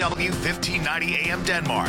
KFW 1590 AM Denmark,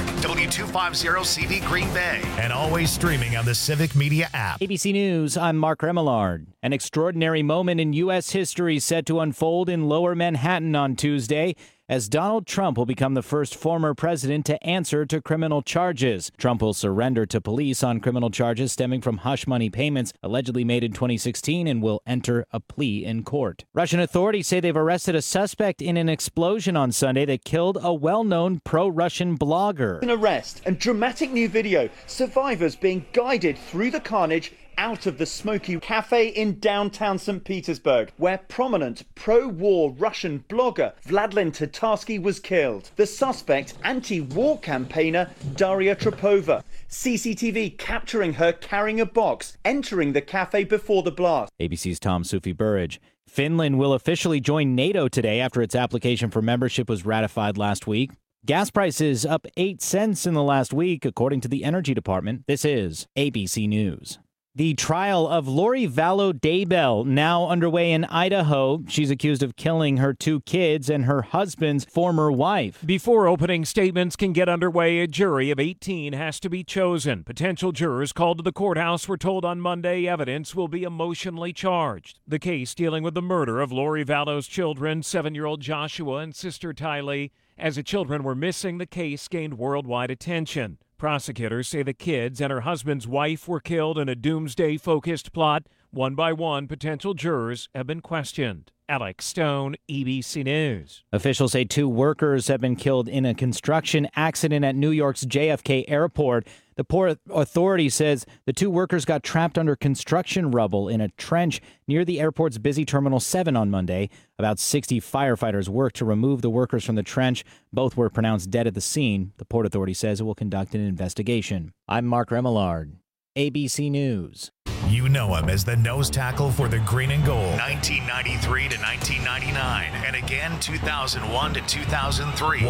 W250CV Green Bay, and always streaming on the Civic Media app. ABC News, I'm Mark Remillard. An extraordinary moment in U.S. history set to unfold in Lower Manhattan on Tuesday, as Donald Trump will become the first former president to answer to criminal charges. Trump will surrender to police on criminal charges stemming from hush money payments allegedly made in 2016 and will enter a plea in court. Russian authorities say they've arrested a suspect in an explosion on Sunday that killed a well-known pro-Russian blogger. An arrest and dramatic new video. Survivors being guided through the carnage out of the smoky cafe in downtown St. Petersburg, where prominent pro-war Russian blogger Vladlen Tatarsky was killed. The suspect, anti-war campaigner Daria Trapova. CCTV capturing her carrying a box, entering the cafe before the blast. ABC's Tom Sufi-Burridge. Finland will officially join NATO today after its application for membership was ratified last week. Gas prices up 8 cents in the last week, according to the Energy Department. This is ABC News. The trial of Lori Vallow Daybell now underway in Idaho. She's accused of killing her 2 kids and her husband's former wife. Before opening statements can get underway, a jury of 18 has to be chosen. Potential jurors called to the courthouse were told on Monday evidence will be emotionally charged. The case dealing with the murder of Lori Vallow's children, 7-year-old Joshua and sister Tylee. As the children were missing, the case gained worldwide attention. Prosecutors say the kids and her husband's wife were killed in a doomsday-focused plot. One by one, potential jurors have been questioned. Alex Stone, ABC News. Officials say 2 workers have been killed in a construction accident at New York's JFK Airport. The Port Authority says the 2 workers got trapped under construction rubble in a trench near the airport's busy Terminal 7 on Monday. About 60 firefighters worked to remove the workers from the trench. Both were pronounced dead at the scene. The Port Authority says it will conduct an investigation. I'm Mark Remillard, ABC News. You know him as the nose tackle for the Green and Gold, 1993 to 1999, and again 2001 to 2003.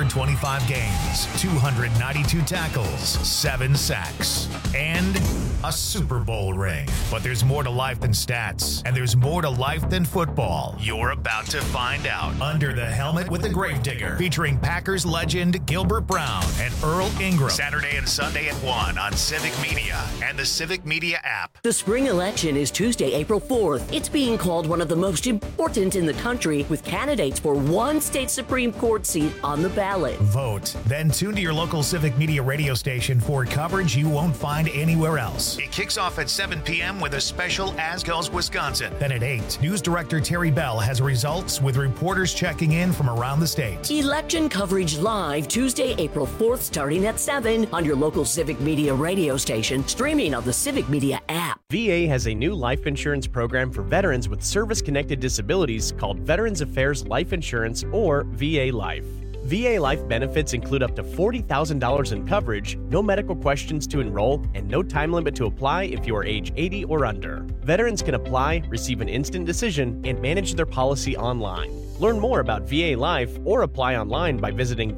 125 games, 292 tackles, 7 sacks, and a Super Bowl ring. But there's more to life than stats, and there's more to life than football. You're about to find out. Under the Helmet with the Gravedigger, featuring Packers legend Gilbert Brown and Earl Ingram. Saturday and Sunday at 1 on Civic Media and the Civic Media app. The spring election is Tuesday, April 4th. It's being called one of the most important in the country, with candidates for 1 state Supreme Court seat on the ballot. Vote. Then tune to your local Civic Media radio station for coverage you won't find anywhere else. It kicks off at 7 p.m. with a special As Goes Wisconsin. Then at 8, News Director Terry Bell has results with reporters checking in from around the state. Election coverage live Tuesday, April 4th, starting at 7 on your local Civic Media radio station, streaming on the Civic Media app. VA has a new life insurance program for veterans with service-connected disabilities called Veterans Affairs Life Insurance, or VA Life. VA Life benefits include up to $40,000 in coverage, no medical questions to enroll, and no time limit to apply if you are age 80 or under. Veterans can apply, receive an instant decision, and manage their policy online. Learn more about VA Life or apply online by visiting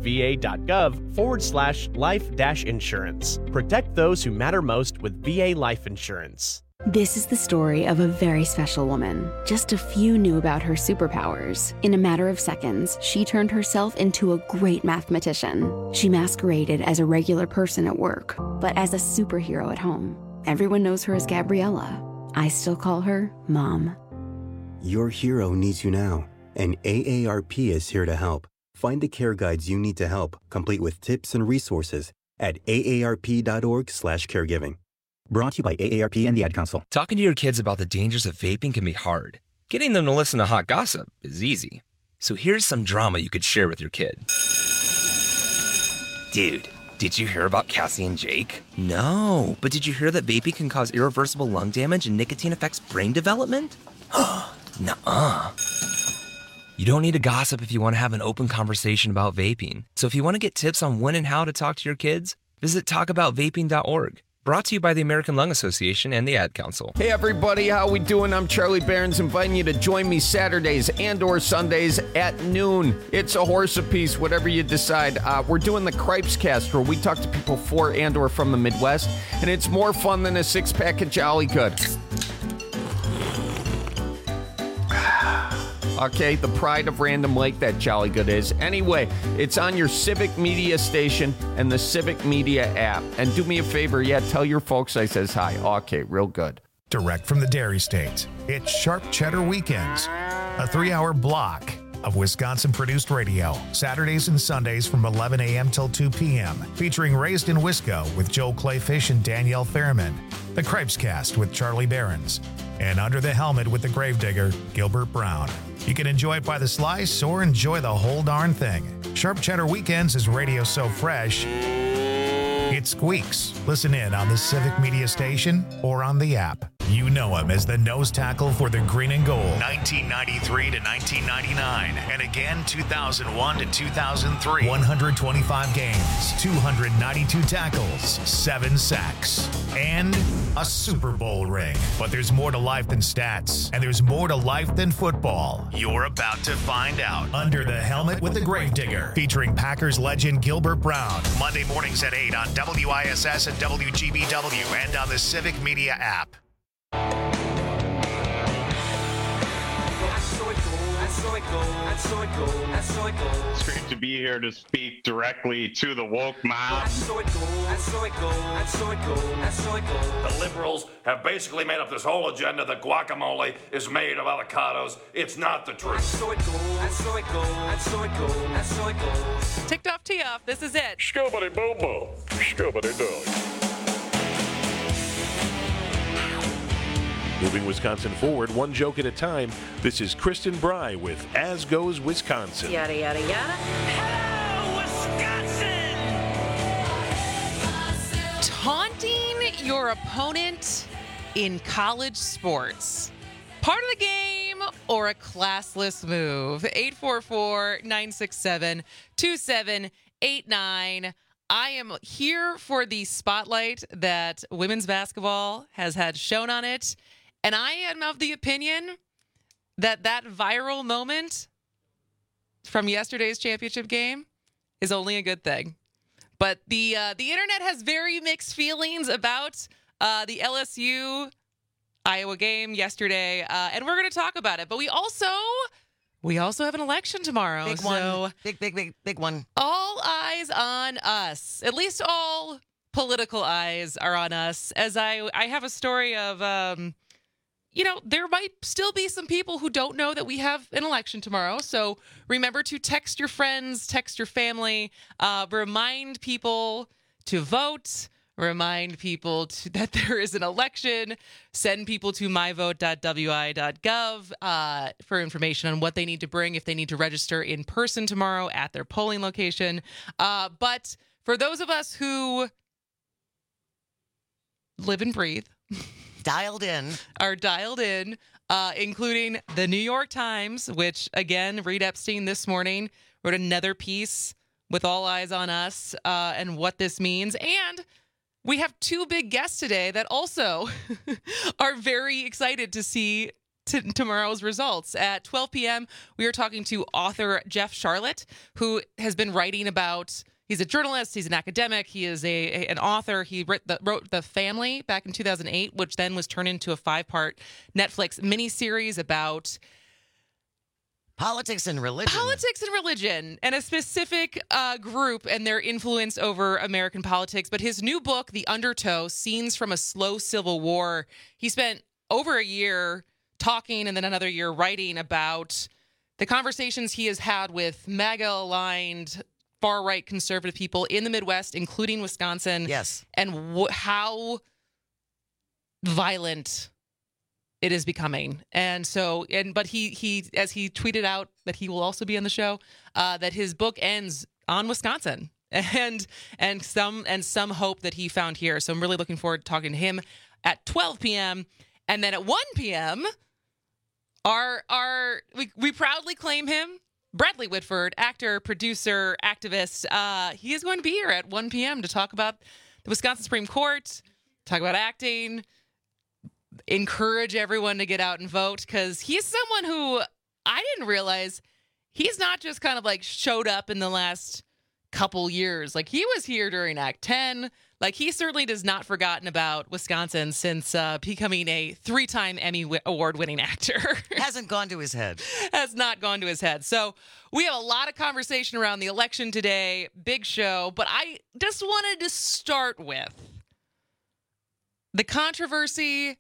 va.gov/life-insurance. Protect those who matter most with VA Life Insurance. This is the story of a very special woman. Just a few knew about her superpowers. In a matter of seconds, she turned herself into a great mathematician. She masqueraded as a regular person at work, but as a superhero at home. Everyone knows her as Gabriella. I still call her Mom. Your hero needs you now, and AARP is here to help. Find the care guides you need to help, complete with tips and resources at aarp.org/caregiving. Brought to you by AARP and the Ad Council. Talking to your kids about the dangers of vaping can be hard. Getting them to listen to hot gossip is easy. So here's some drama you could share with your kid. Dude, did you hear about Cassie and Jake? No, but did you hear that vaping can cause irreversible lung damage and nicotine affects brain development? Nuh-uh. You don't need to gossip if you want to have an open conversation about vaping. So if you want to get tips on when and how to talk to your kids, visit talkaboutvaping.org. Brought to you by the American Lung Association and the Ad Council. Hey everybody, how we doing? I'm Charlie Behrens, inviting you to join me Saturdays and or Sundays at noon. It's a horse apiece, whatever you decide. We're doing the Cripes Cast, where we talk to people for and or from the Midwest, and it's more fun than a 6-pack of Jolly Good. Okay, the pride of Random Lake, that Jolly Good is. Anyway, it's on your Civic Media station and the Civic Media app. And do me a favor, tell your folks I says hi. Okay, real good. Direct from the Dairy State, it's Sharp Cheddar Weekends, a 3-hour block of Wisconsin-produced radio, Saturdays and Sundays from 11 a.m. till 2 p.m., featuring Raised in Wisco with Joel Clayfish and Danielle Fairman, The Cripescast with Charlie Behrens, and Under the Helmet with the Gravedigger, Gilbert Brown. You can enjoy it by the slice or enjoy the whole darn thing. Sharp Cheddar Weekends is radio so fresh, it squeaks. Listen in on the Civic Media station or on the app. You know him as the nose tackle for the Green and Gold, 1993 to 1999, and again 2001 to 2003. 125 games, 292 tackles, 7 sacks, and a Super Bowl ring. But there's more to life than stats, and there's more to life than football. You're about to find out. Under the Helmet with the Gravedigger, featuring Packers legend Gilbert Brown. Monday mornings at 8 on WISS and WGBW and on the Civic Media app. It's great to be here to speak directly to the woke mob. The liberals have basically made up this whole agenda that guacamole is made of avocados. It's not the truth. Ticked off, tee off. This is it. Scoobity boo boo. Scoobity doo. Moving Wisconsin forward, one joke at a time. This is Kristen Bry with As Goes Wisconsin. Yada, yada, yada. Hello, Wisconsin! Taunting your opponent in college sports. Part of the game or a classless move? 844-967-2789. I am here for the spotlight that women's basketball has had shown on it. And I am of the opinion that viral moment from yesterday's championship game is only a good thing. But the internet has very mixed feelings about the LSU Iowa game yesterday, and we're going to talk about it. But we also have an election tomorrow. Big one. Big one. All eyes on us. At least all political eyes are on us. As I have a story of, there might still be some people who don't know that we have an election tomorrow. So remember to text your friends, text your family, remind people to vote. Remind people that there is an election. Send people to myvote.wi.gov for information on what they need to bring if they need to register in person tomorrow at their polling location. But for those of us who live and breathe, are dialed in, including the New York Times, which, again, Reed Epstein this morning wrote another piece with all eyes on us and what this means. And we have two big guests today that also are very excited to see tomorrow's results. At 12 p.m., we are talking to author Jeff Sharlet, who has been writing about. He's a journalist. He's an academic. He is an author. He wrote The Family back in 2008, which then was turned into a 5-part Netflix miniseries about politics and religion, and a specific group and their influence over American politics. But his new book, The Undertow: Scenes from a Slow Civil War, he spent over a year talking and then another year writing about the conversations he has had with MAGA-aligned far-right conservative people in the Midwest, including Wisconsin. Yes. And how violent it is becoming. And so, but he as he tweeted out that he will also be on the show, that his book ends on Wisconsin and some hope that he found here. So I'm really looking forward to talking to him at 12 p.m. And then at 1 p.m., we proudly claim him, Bradley Whitford, actor, producer, activist. He is going to be here at 1 p.m. to talk about the Wisconsin Supreme Court, talk about acting, encourage everyone to get out and vote, because he's someone who I didn't realize he's not just kind of like showed up in the last couple years. Like, he was here during Act 10. Like, he certainly does not forgotten about Wisconsin since becoming a 3-time Emmy award-winning actor. Hasn't gone to his head. Has not gone to his head. So we have a lot of conversation around the election today. Big show. But I just wanted to start with the controversy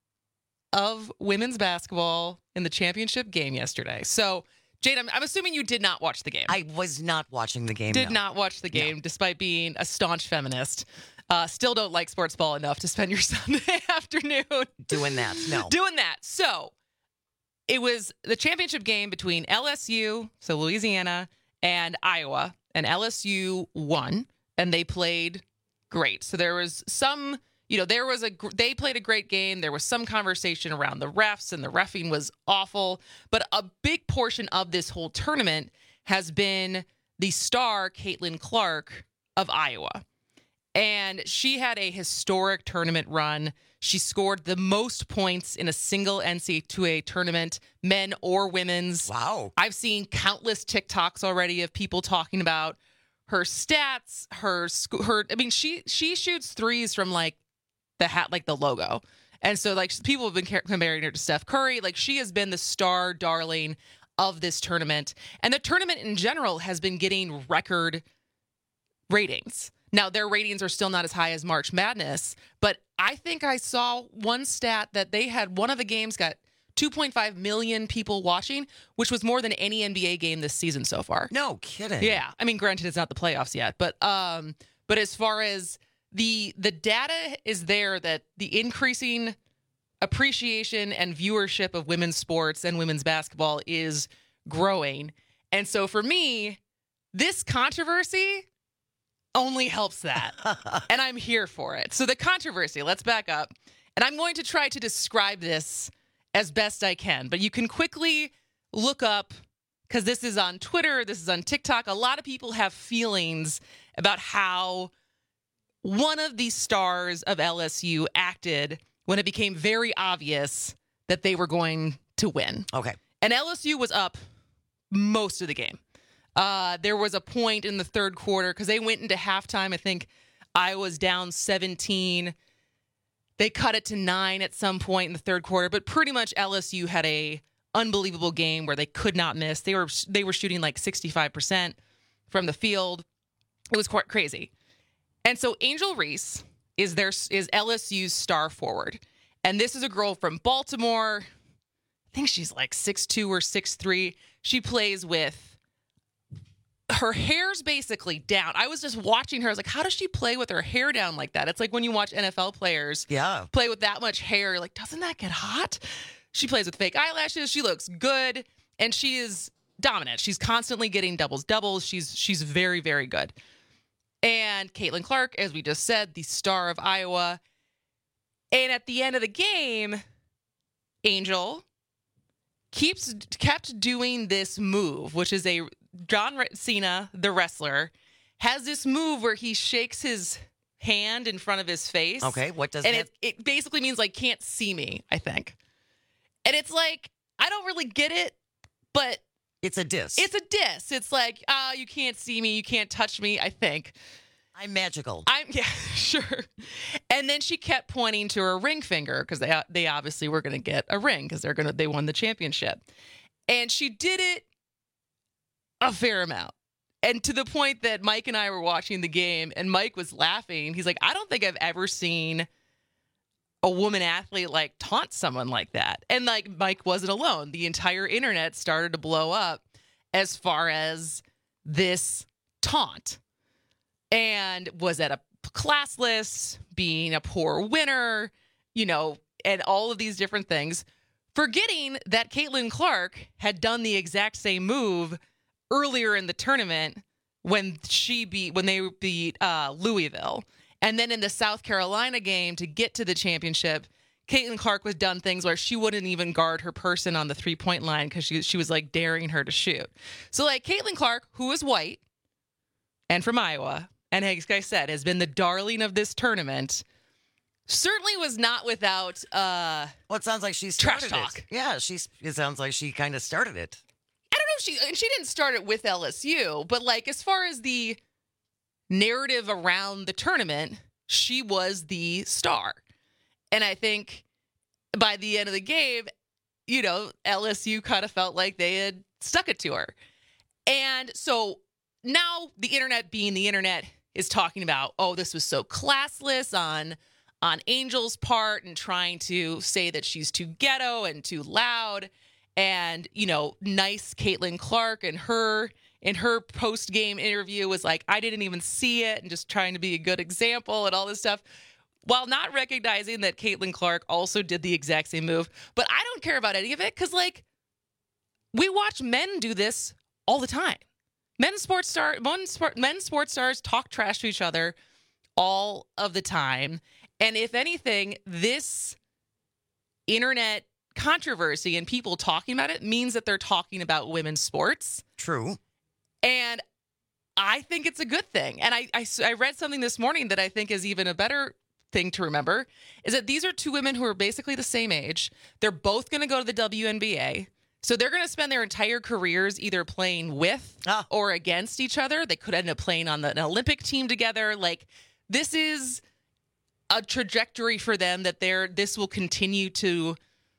of women's basketball in the championship game yesterday. So, Jade, I'm assuming you did not watch the game. I was not watching the game. Did not watch the game, despite being a staunch feminist. Still don't like sports ball enough to spend your Sunday afternoon doing that. No. Doing that. So it was the championship game between LSU, so Louisiana, and Iowa. And LSU won, and they played great. So there was some... they played a great game. There was some conversation around the refs, and the reffing was awful. But a big portion of this whole tournament has been the star, Caitlin Clark of Iowa. And she had a historic tournament run. She scored the most points in a single NCAA tournament, men or women's. Wow. I've seen countless TikToks already of people talking about her stats, she shoots threes from the logo. And so people have been comparing her to Steph Curry. Like, she has been the star darling of this tournament. And the tournament in general has been getting record ratings. Now, their ratings are still not as high as March Madness, but I think I saw one stat that they had one of the games got 2.5 million people watching, which was more than any NBA game this season so far. No kidding. Yeah. I mean, granted, it's not the playoffs yet, but as far as the data is there that the increasing appreciation and viewership of women's sports and women's basketball is growing. And so for me, this controversy only helps that. And I'm here for it. So the controversy, let's back up. And I'm going to try to describe this as best I can. But you can quickly look up, because this is on Twitter, this is on TikTok. A lot of people have feelings about how one of the stars of LSU acted when it became very obvious that they were going to win. Okay. And LSU was up most of the game. There was a point in the third quarter, because they went into halftime. I think Iowa's down 17. They cut it to 9 at some point in the third quarter, but pretty much LSU had a unbelievable game where they could not miss. They were shooting like 65% from the field. It was quite crazy. And so Angel Reese is LSU's star forward. And this is a girl from Baltimore. I think she's like 6'2" or 6'3". She plays with her hair's basically down. I was just watching her. I was like, how does she play with her hair down like that? It's like when you watch NFL players play with that much hair. You're like, doesn't that get hot? She plays with fake eyelashes. She looks good. And she is dominant. She's constantly getting doubles. She's very, very good. And Caitlin Clark, as we just said, the star of Iowa. And at the end of the game, Angel kept doing this move, which is John Cena, the wrestler, has this move where he shakes his hand in front of his face. Okay, what does that? And it basically means like, can't see me, I think. And it's like, I don't really get it, but it's a diss. It's a diss. It's like, you can't see me, you can't touch me, I think. I'm magical. Yeah, sure. And then she kept pointing to her ring finger, because they obviously were going to get a ring because they won the championship. And she did it a fair amount. And to the point that Mike and I were watching the game, and Mike was laughing. He's like, I don't think I've ever seen a woman athlete like taunt someone like that. And like, Mike wasn't alone. The entire internet started to blow up as far as this taunt. And was at a class list, being a poor winner, and all of these different things, forgetting that Caitlin Clark had done the exact same move earlier in the tournament when they beat Louisville. And then in the South Carolina game to get to the championship, Caitlin Clark was done things where she wouldn't even guard her person on the 3-point line because she was like daring her to shoot. So like Caitlin Clark, who is white and from Iowa, and like I said, has been the darling of this tournament, certainly was not without well, it sounds like she started trash talk. It. Yeah, it sounds like she kind of started it. I don't know if she didn't start it with LSU, but like as far as the narrative around the tournament, she was the star. And I think by the end of the game, you know, LSU kind of felt like they had stuck it to her. And so now the internet being the internet is talking about, oh, this was so classless on Angel's part and trying to say that she's too ghetto and too loud. And, you know, nice Caitlin Clark and in her post-game interview was like, I didn't even see it, and just trying to be a good example and all this stuff, while not recognizing that Caitlin Clark also did the exact same move. But I don't care about any of it because, like, we watch men do this all the time. Men's sports stars talk trash to each other all of the time. And if anything, this internet controversy and people talking about it means that they're talking about women's sports. True. And I think it's a good thing. And I read something this morning that I think is even a better thing to remember, is that these are two women who are basically the same age. They're both going to go to the WNBA. So they're going to spend their entire careers either playing with or against each other. They could end up playing on an Olympic team together. Like, this is a trajectory for them that this will continue to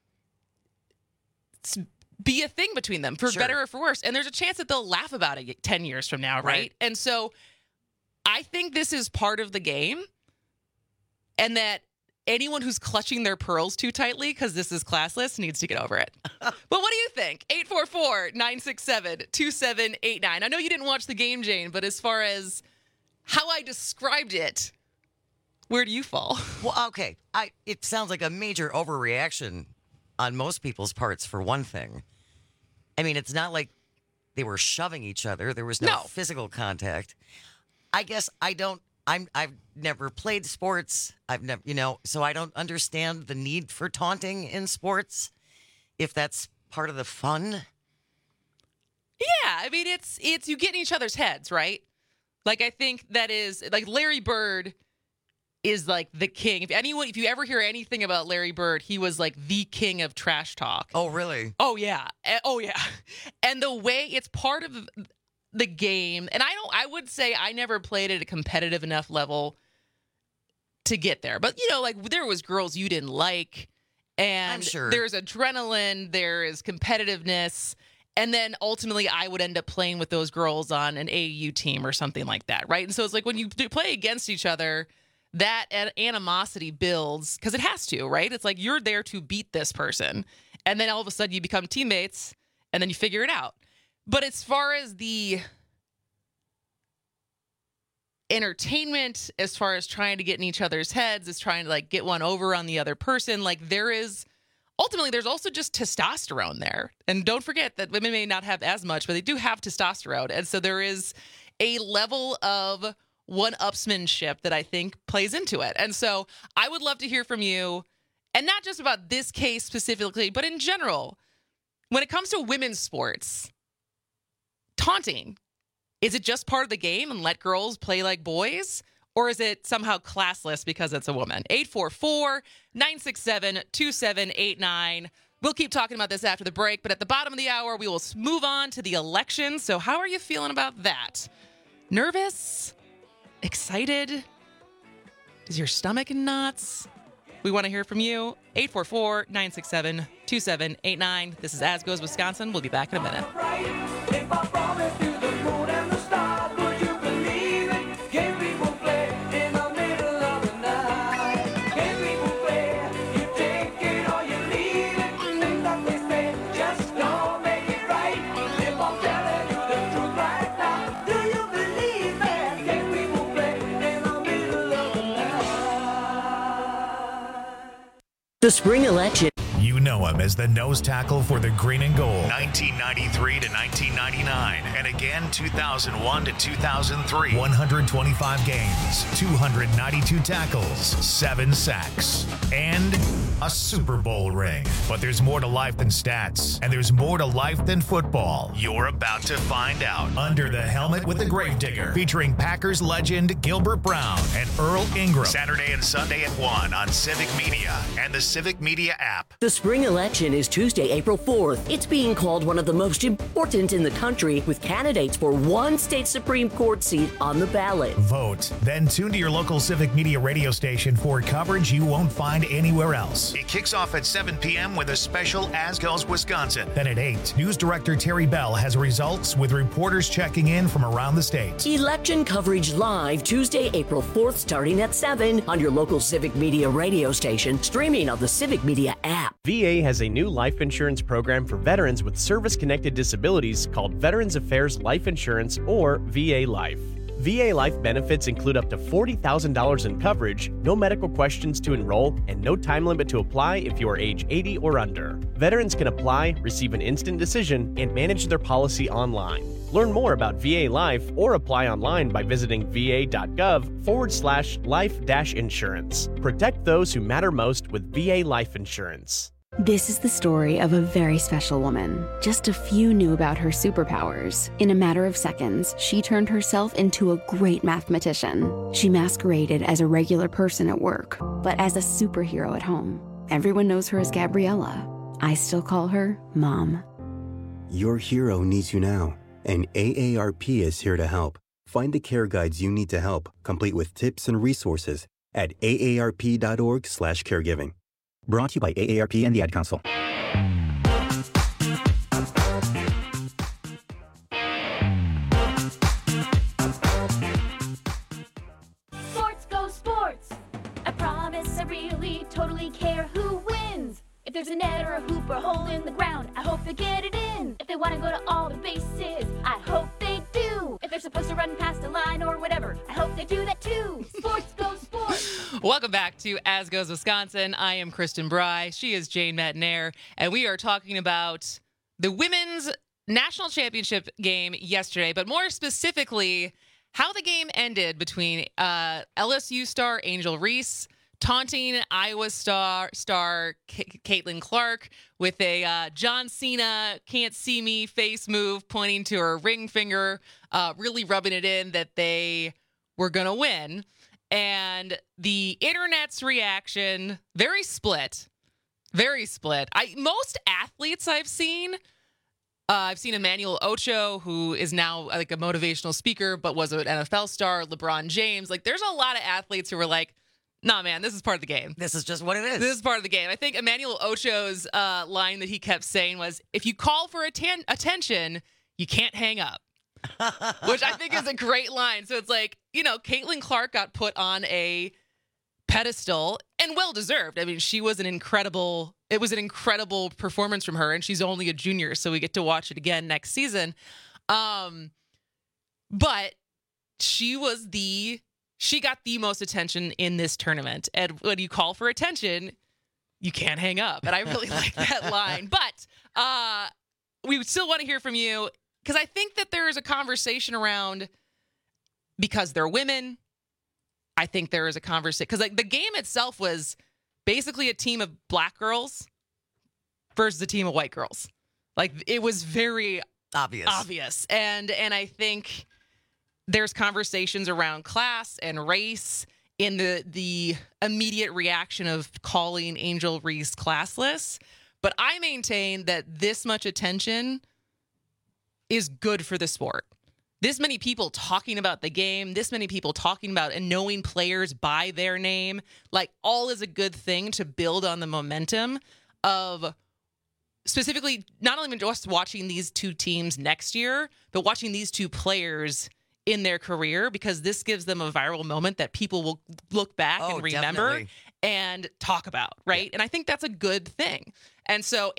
be a thing between them, for better or for worse. And there's a chance that they'll laugh about it 10 years from now, right? And so I think this is part of the game, and that anyone who's clutching their pearls too tightly because this is classless needs to get over it. But what do you think? 844-967-2789. I know you didn't watch the game, Jane, but as far as how I described it, where do you fall? Well, okay. It sounds like a major overreaction on most people's parts, for one thing. I mean, it's not like they were shoving each other. There was no physical contact. I guess I've never played sports. I've never, so I don't understand the need for taunting in sports, if that's part of the fun. Yeah, I mean, it's you get in each other's heads, right? Like, I think that is, like, Larry Bird is like the king. If you ever hear anything about Larry Bird, he was like the king of trash talk. Oh, really? Oh, yeah. And the way it's part of the game, and I would say I never played at a competitive enough level to get there. But, like, there was girls you didn't like, and I'm sure there's adrenaline, there is competitiveness, and then ultimately I would end up playing with those girls on an AAU team or something like that, right? And so it's like when you play against each other, that animosity builds because it has to, right? It's like you're there to beat this person, and then all of a sudden you become teammates, and then you figure it out. But as far as the entertainment, as far as trying to get in each other's heads, is trying to, like, get one over on the other person, like, there's also just testosterone there. And don't forget that women may not have as much, but they do have testosterone. And so there is a level of one-upsmanship that I think plays into it. And so I would love to hear from you, and not just about this case specifically, but in general, when it comes to women's sports, taunting, is it just part of the game and let girls play like boys? Or is it somehow classless because it's a woman? 844-967-2789. We'll keep talking about this after the break, but at the bottom of the hour, we will move on to the election. So how are you feeling about that? Nervous? Excited? Is your stomach in knots? We want to hear from you. 844-967-2789. This is As Goes Wisconsin. We'll be back in a minute. The spring election. You know him as the nose tackle for the Green and Gold, 1993 to 1999, and again 2001 to 2003. 125 games, 292 tackles, 7 sacks, and a Super Bowl ring. But there's more to life than stats, and there's more to life than football. You're about to find out. Under the Helmet with the Gravedigger, featuring Packers legend Gilbert Brown and Earl Ingram. Saturday and Sunday at 1 on Civic Media and the Civic Media app. The spring spring election is Tuesday, April 4th. It's being called one of the most important in the country, with candidates for one state Supreme Court seat on the ballot. Vote. Then tune to your local Civic Media radio station for coverage you won't find anywhere else. It kicks off at 7 p.m. with a special As Goes Wisconsin. Then at 8, News Director Terry Bell has results with reporters checking in from around the state. Election coverage live Tuesday, April 4th, starting at 7 on your local Civic Media radio station, streaming on the Civic Media app. VA has a new life insurance program for veterans with service-connected disabilities called Veterans Affairs Life Insurance, or VA Life. VA Life benefits include up to $40,000 in coverage, no medical questions to enroll, and no time limit to apply if you are age 80 or under. Veterans can apply, receive an instant decision, and manage their policy online. Learn more about VA Life or apply online by visiting va.gov/life-insurance. Protect those who matter most with VA Life Insurance. This is the story of a very special woman. Just a few knew about her superpowers. In a matter of seconds, she turned herself into a great mathematician. She masqueraded as a regular person at work, but as a superhero at home. Everyone knows her as Gabriella. I still call her Mom. Your hero needs you now, and AARP is here to help. Find the care guides you need to help, complete with tips and resources at aarp.org/caregiving. Brought to you by AARP and the Ad Council. Sports go sports. I promise I really totally care who wins. If there's a net or a hoop or a hole in the ground, I hope they get it in. If they want to go to all the bases, I hope they do. If they're supposed to run past a line or whatever, I hope they do that too. Sports go sports. Welcome back to As Goes Wisconsin. I am Kristen Bry. She is Jane Matenaer. And we are talking about the women's national championship game yesterday, but more specifically, how the game ended between LSU star Angel Reese taunting Iowa star Caitlin Clark with a John Cena can't see me face move, pointing to her ring finger, really rubbing it in that they were going to win. And the internet's reaction, very split. Most athletes I've seen Emmanuel Ocho, who is now like a motivational speaker, but was an NFL star, LeBron James. Like, there's a lot of athletes who were like, nah, man, this is part of the game. This is just what it is. This is part of the game. I think Emmanuel Ocho's line that he kept saying was, if you call for attention, you can't hang up. Which I think is a great line. So it's like, Caitlin Clark got put on a pedestal, and well-deserved. I mean, it was an incredible performance from her, and she's only a junior, so we get to watch it again next season. But she got the most attention in this tournament. And when you call for attention, you can't hang up. And I really like that line. But we still want to hear from you, because I think that there is a conversation around, because they're women, I think there is a conversation, because the game itself was basically a team of black girls versus a team of white girls. Like, it was very obvious. And I think there's conversations around class and race in the immediate reaction of calling Angel Reese classless. But I maintain that this much attention is good for the sport. This many people talking about the game, this many people talking about and knowing players by their name, like, all is a good thing to build on the momentum of specifically not only just watching these two teams next year, but watching these two players in their career, because this gives them a viral moment that people will look back and remember definitely. And talk about, right? Yeah. And I think that's a good thing. And so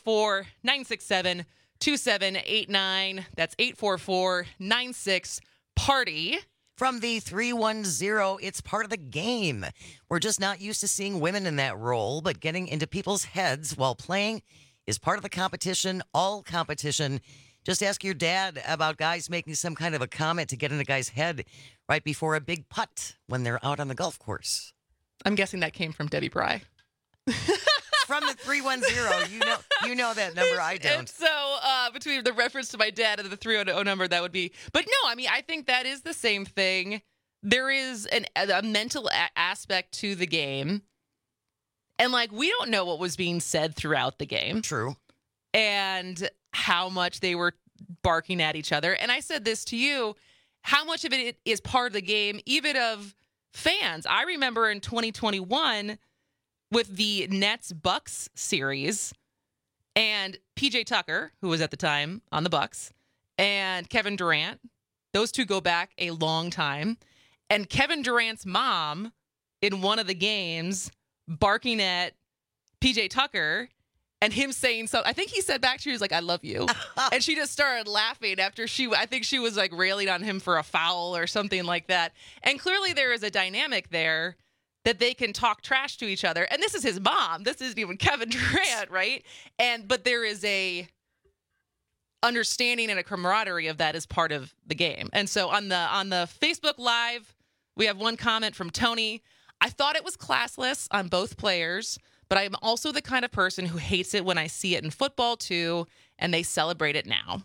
844-967-2789. That's 844-96-PARTY. From the 310, it's part of the game. We're just not used to seeing women in that role, but getting into people's heads while playing is part of the competition, all competition. Just ask your dad about guys making some kind of a comment to get in a guy's head right before a big putt when they're out on the golf course. I'm guessing that came from Debbie Bry. From the 310, you know that number. I don't. And so between the reference to my dad and the 310 number, that would be. But no, I mean, I think that is the same thing. There is a mental aspect to the game, And, like, we don't know what was being said throughout the game. True. And how much they were barking at each other. And I said this to you, how much of it is part of the game, even of fans. I remember in 2021 with the Nets-Bucks series, and PJ Tucker, who was at the time on the Bucks, and Kevin Durant, those two go back a long time. And Kevin Durant's mom in one of the games barking at PJ Tucker and him saying so. I think he said back to her, he was like, I love you. And she just started laughing after I think she was like railing on him for a foul or something like that. And clearly there is a dynamic there that they can talk trash to each other. And this is his mom. This isn't even Kevin Durant, right? But there is a understanding and a camaraderie of that as part of the game. And so on the Facebook Live, we have one comment from Tony. I thought it was classless on both players, but I'm also the kind of person who hates it when I see it in football too, and they celebrate it now.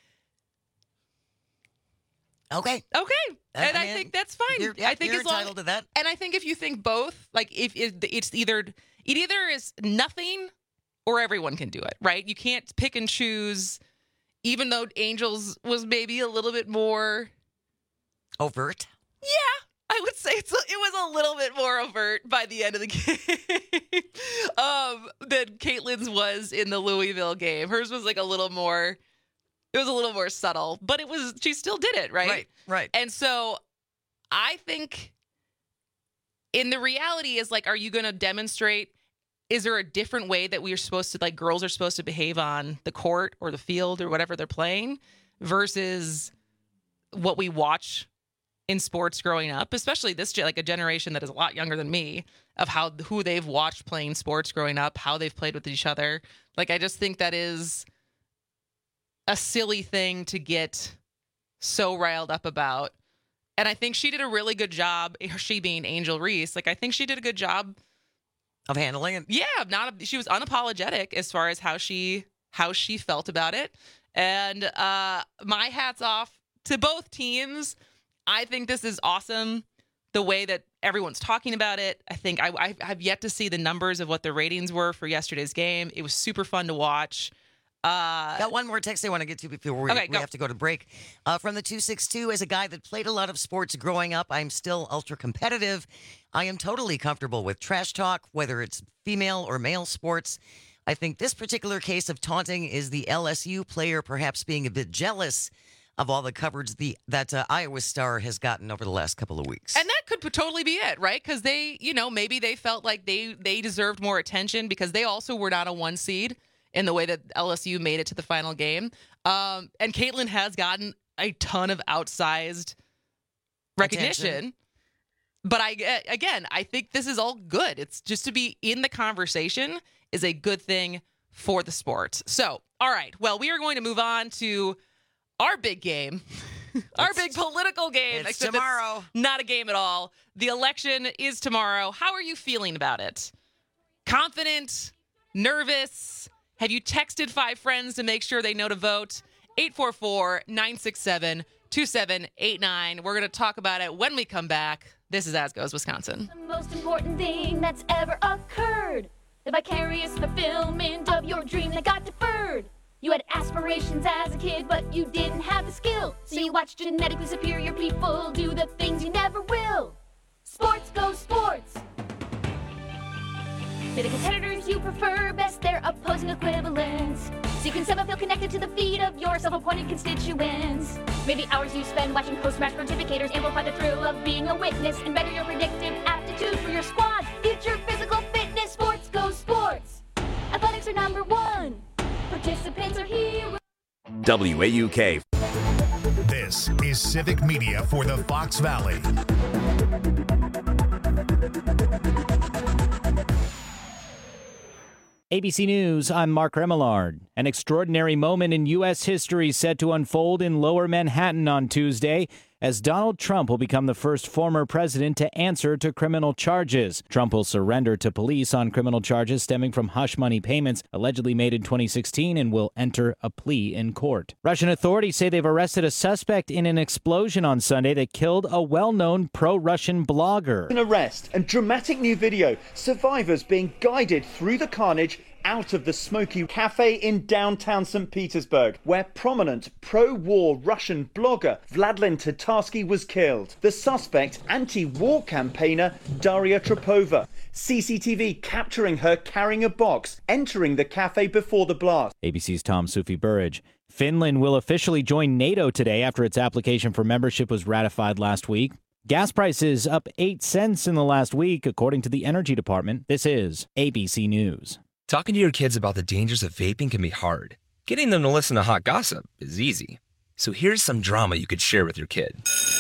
Okay. And I think that's fine. I think you're entitled to that. And I think if you think both, like if it's either is nothing or everyone can do it, right? You can't pick and choose, even though Angels was maybe a little bit more overt. Yeah, I would say it was a little bit more overt by the end of the game than Caitlin's was in the Louisville game. Hers was like a little more. It was a little more subtle, but she still did it, right? Right. And so I think in the reality is like, are you going to demonstrate, is there a different way that we are supposed to, like girls are supposed to behave on the court or the field or whatever they're playing versus what we watch in sports growing up, especially like a generation that is a lot younger than me, of who they've watched playing sports growing up, how they've played with each other. Like, I just think that is a silly thing to get so riled up about. And I think she did a really good job, she being Angel Reese. Like, I think she did a good job of handling it. Yeah, she was unapologetic as far as how she felt about it. And my hat's off to both teams. I think this is awesome, the way that everyone's talking about it. I think I have yet to see the numbers of what the ratings were for yesterday's game. It was super fun to watch. Got one more text I want to get to before we have to go to break. From the 262, as a guy that played a lot of sports growing up, I'm still ultra competitive. I am totally comfortable with trash talk, whether it's female or male sports. I think this particular case of taunting is the LSU player perhaps being a bit jealous of all the coverage that Iowa Star has gotten over the last couple of weeks. And that could totally be it, right? Because they, maybe they felt like they deserved more attention because they also were not a 1 seed in the way that LSU made it to the final game. And Caitlin has gotten a ton of outsized recognition. Attention. But I think this is all good. It's just to be in the conversation is a good thing for the sport. So, all right. Well, we are going to move on to our big game, our big political game. It's tomorrow. It's not a game at all. The election is tomorrow. How are you feeling about it? Confident? Nervous? Have you texted 5 friends to make sure they know to vote? 844-967-2789. We're going to talk about it when we come back. This is As Goes Wisconsin. The most important thing that's ever occurred. The vicarious fulfillment of your dream that got deferred. You had aspirations as a kid, but you didn't have the skill. So you watched genetically superior people do the things you never will. Sports go sports. They're the competitors you prefer best, their opposing equivalents. So you can somehow feel connected to the feet of your self-appointed constituents. Maybe hours you spend watching post-match pontificators amplify the thrill of being a witness and better your predictive aptitude for your squad. Future physical fitness, sports go sports. Athletics are number 1. Participants are heroes. WAUK. This is Civic Media for the Fox Valley. ABC News, I'm Mark Remillard. An extraordinary moment in U.S. history set to unfold in Lower Manhattan on Tuesday as Donald Trump will become the first former president to answer to criminal charges. Trump will surrender to police on criminal charges stemming from hush money payments allegedly made in 2016 and will enter a plea in court. Russian authorities say they've arrested a suspect in an explosion on Sunday that killed a well-known pro-Russian blogger. An arrest and dramatic new video. Survivors being guided through the carnage out of the smoky cafe in downtown St. Petersburg, where prominent pro-war Russian blogger Vladlen Tatarsky was killed. The suspect, anti-war campaigner Daria Tropova. CCTV capturing her carrying a box, entering the cafe before the blast. ABC's Tom Sufi Burridge. Finland will officially join NATO today after its application for membership was ratified last week. Gas prices up 8 cents in the last week, according to the Energy Department. This is ABC News. Talking to your kids about the dangers of vaping can be hard. Getting them to listen to hot gossip is easy. So here's some drama you could share with your kid.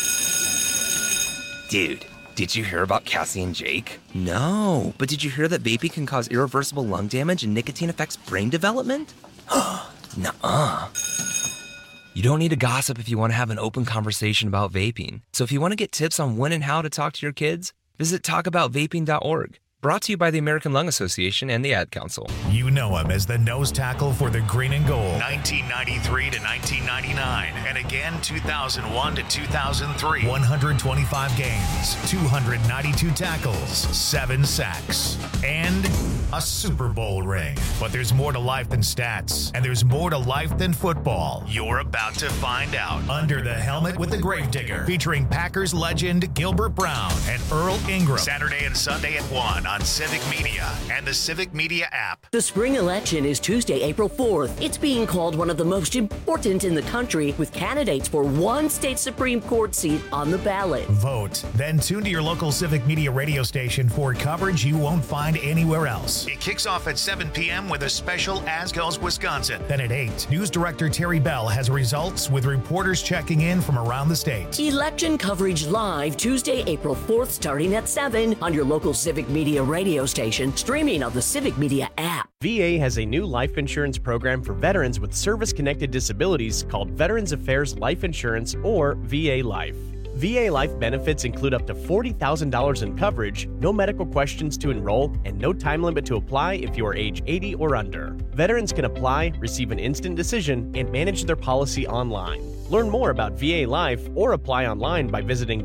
Dude, did you hear about Cassie and Jake? No, but did you hear that vaping can cause irreversible lung damage and nicotine affects brain development? Nuh-uh. You don't need to gossip if you want to have an open conversation about vaping. So if you want to get tips on when and how to talk to your kids, visit talkaboutvaping.org. Brought to you by the American Lung Association and the Ad Council. You know him as the nose tackle for the Green and Gold, 1993 to 1999, and again 2001 to 2003. 125 games, 292 tackles, 7 sacks, and a Super Bowl ring. But there's more to life than stats, and there's more to life than football. You're about to find out. Under the Helmet with the Gravedigger, featuring Packers legend Gilbert Brown and Earl Ingram. Saturday and Sunday at 1 on Civic Media and the Civic Media app. The spring election is Tuesday, April 4th. It's being called one of the most important in the country, with candidates for one state Supreme Court seat on the ballot. Vote, then tune to your local Civic Media radio station for coverage you won't find anywhere else. It kicks off at 7 p.m. with a special As Goes Wisconsin. Then at 8, News Director Terry Bell has results with reporters checking in from around the state. Election coverage live Tuesday, April 4th, starting at 7 on your local Civic Media radio station, streaming on the Civic Media app. VA has a new life insurance program for veterans with service-connected disabilities called Veterans Affairs Life Insurance, or VA Life. VA Life benefits include up to $40,000 in coverage, no medical questions to enroll, and no time limit to apply if you are age 80 or under. Veterans can apply, receive an instant decision, and manage their policy online. Learn more about VA Life or apply online by visiting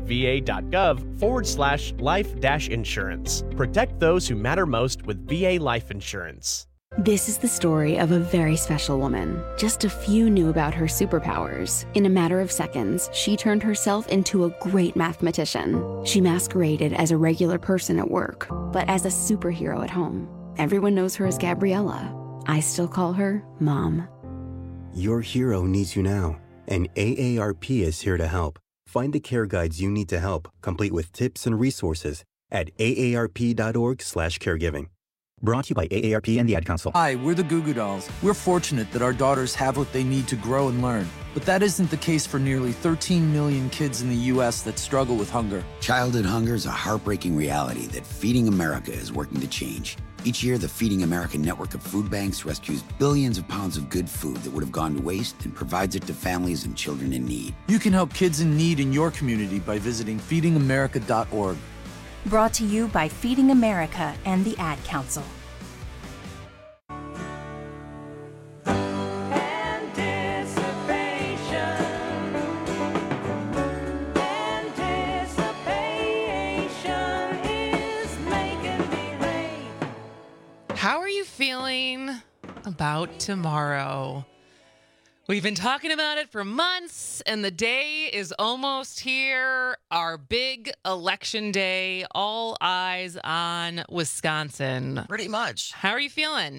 va.gov/life-insurance. Protect those who matter most with VA Life Insurance. This is the story of a very special woman. Just a few knew about her superpowers. In a matter of seconds, she turned herself into a great mathematician. She masqueraded as a regular person at work, but as a superhero at home. Everyone knows her as Gabriella. I still call her Mom. Your hero needs you now, and AARP is here to help. Find the care guides you need to help, complete with tips and resources at aarp.org/caregiving. Brought to you by AARP and the Ad Council. Hi, we're the Goo Goo Dolls. We're fortunate that our daughters have what they need to grow and learn. But that isn't the case for nearly 13 million kids in the U.S. that struggle with hunger. Childhood hunger is a heartbreaking reality that Feeding America is working to change. Each year, the Feeding America network of food banks rescues billions of pounds of good food that would have gone to waste and provides it to families and children in need. You can help kids in need in your community by visiting feedingamerica.org. Brought to you by Feeding America and the Ad Council. How are you feeling about tomorrow? We've been talking about it for months, and the day is almost here. Our big election day, all eyes on Wisconsin. Pretty much. How are you feeling?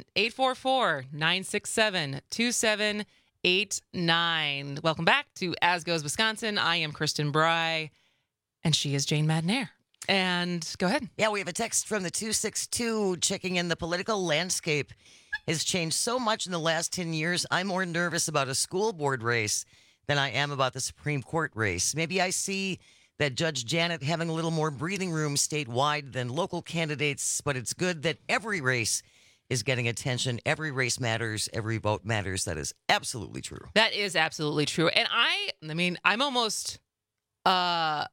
844-967-2789. Welcome back to As Goes Wisconsin. I am Kristen Bry, and she is Jane Madnair. And go ahead. Yeah, we have a text from the 262 checking in. The political landscape has changed so much in the last 10 years. I'm more nervous about a school board race than I am about the Supreme Court race. Maybe I see that Judge Janet having a little more breathing room statewide than local candidates, but it's good that every race is getting attention. Every race matters. Every vote matters. That is absolutely true. That is absolutely true. And I'm almost not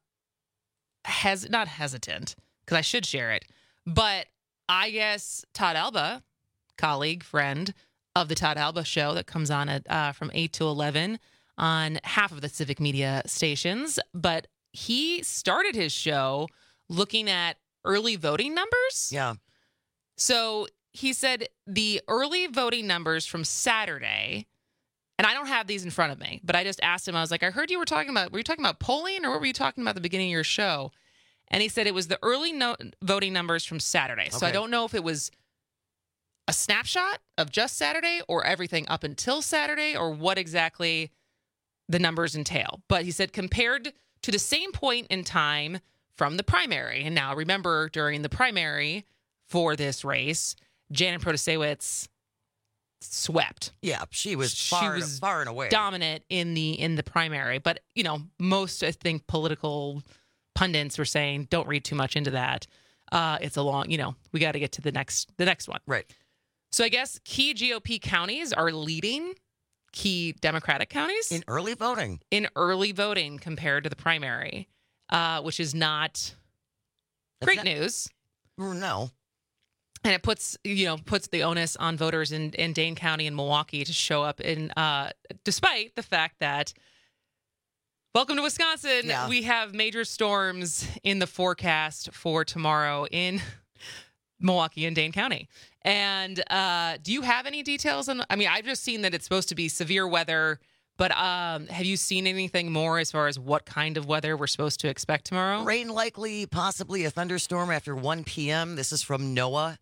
hesitant, because I should share it, but I guess Todd Alba, colleague, friend of the Todd Alba Show that comes on at from 8 to 11 on half of the civic media stations, but he started his show looking at early voting numbers. Yeah. So he said the early voting numbers from Saturday, and I don't have these in front of me, but I just asked him, I was like, I heard were you talking about polling, or what were you talking about at the beginning of your show? And he said it was the early voting numbers from Saturday. So I don't know if it was a snapshot of just Saturday or everything up until Saturday, or what exactly the numbers entail. But he said compared to the same point in time from the primary. And now remember, during the primary for this race, Janet Protasiewicz swept. Yeah, she was far and away dominant in the primary. But, most, I think, political pundits were saying, don't read too much into that. It's a long, we got to get to the next one. Right. So I guess key GOP counties are leading key Democratic counties in early voting. Compared to the primary, which is not great news. No. And it puts the onus on voters in Dane County and Milwaukee to show up despite the fact that, welcome to Wisconsin, we have major storms in the forecast for tomorrow in Milwaukee and Dane County. And do you have any details on? I mean, I've just seen that it's supposed to be severe weather, but have you seen anything more as far as what kind of weather we're supposed to expect tomorrow? Rain likely, possibly a thunderstorm after 1 p.m. This is from NOAA.